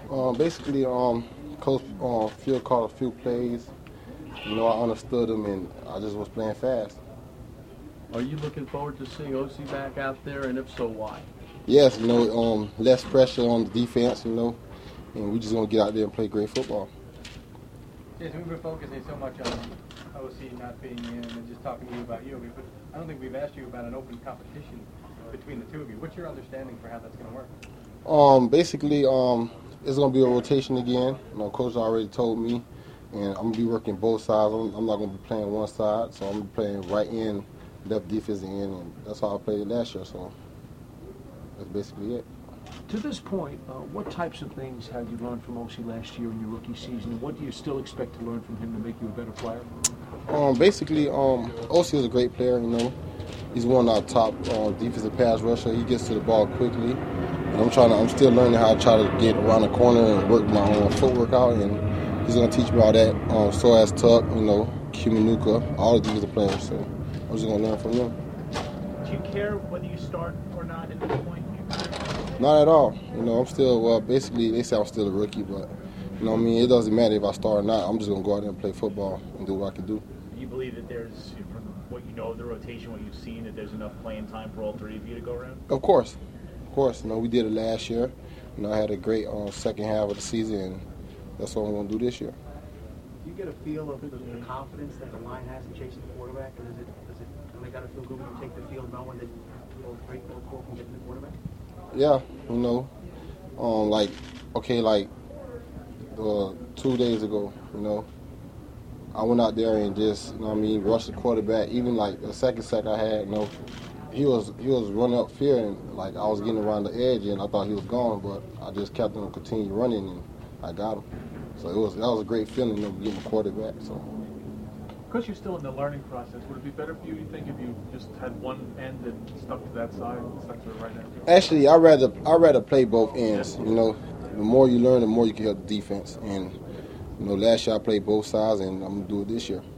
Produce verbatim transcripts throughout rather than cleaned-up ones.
Um, basically, um, Coach uh, Field called a few plays. You know, I understood them, and I just was playing fast. Are you looking forward to seeing O C back out there, and if so, why? Yes, you know, um, less pressure on the defense, you know, and we just gonna get out there and play great football. Yes, we've been focusing so much on O C not being in and just talking to you about you, but I don't think we've asked you about an open competition between the two of you. What's your understanding for how that's going to work? Um, basically, um, it's gonna be a rotation again. You know, Coach already told me, and I'm gonna be working both sides. I'm, I'm not gonna be playing one side, so I'm gonna be playing right end, left defensive end, and that's how I played last year. So that's basically it. To this point, uh, what types of things have you learned from O C last year in your rookie season? What do you still expect to learn from him to make you a better player? Um, basically, um, O C is a great player. You know, he's one of our top uh, defensive pass rusher. He gets to the ball quickly. And I'm trying to. I'm still learning how to try to get around the corner and work my own footwork out. And he's gonna teach me all that. Um, so as Tuck, you know, Kimanuka, all the defensive players. So I'm just gonna learn from them. Do you care whether you start or not at this point? Not at all. You know, I'm still, well, basically, they say I'm still a rookie, but, you know what I mean, it doesn't matter if I start or not. I'm just going to go out there and play football and do what I can do. Do you believe that there's, from what you know of the rotation, what you've seen, that there's enough playing time for all three of you to go around? Of course. Of course. You know, we did it last year. You know, I had a great um, second half of the season, and that's what I'm going to do this year. Do you get a feel of the, the confidence that the line has in chasing the quarterback, or does it, does it really got to feel good when you take the field knowing that all three, all four can get to the quarterback? Yeah, you know, um, like, okay, like uh, two days ago, you know, I went out there and just, you know what I mean, rushed the quarterback. Even like the second sack I had, you know, he was he was running up field, and like I was getting around the edge, and I thought he was gone, but I just kept him continue running, and I got him. So it was that was a great feeling, you know, getting the quarterback. So. Because you're still in the learning process, would it be better for you, you think, if you just had one end and stuck to that side, stuck to the right end? Actually, I rather I rather play both ends. You know, the more you learn, the more you can help the defense. And you know, last year I played both sides, and I'm gonna do it this year.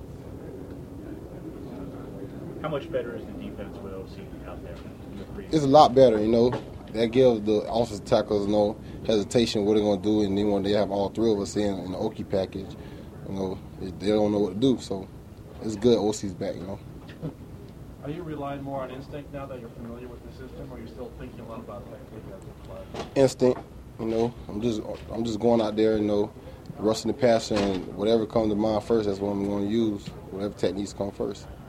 How much better is the defense with O C out there? It's a lot better. You know, that gives the offensive tackles no hesitation what they're gonna do, and then when they have all three of us in in the Okie package, you know, they don't know what to do. So. It's good O C's back, you know. Are you relying more on instinct now that you're familiar with the system, or are you still thinking a lot about technique as a player? Instinct, you know. I'm just I'm just going out there, you know, rushing the passer, and whatever comes to mind first, that's what I'm going to use. Whatever techniques come first.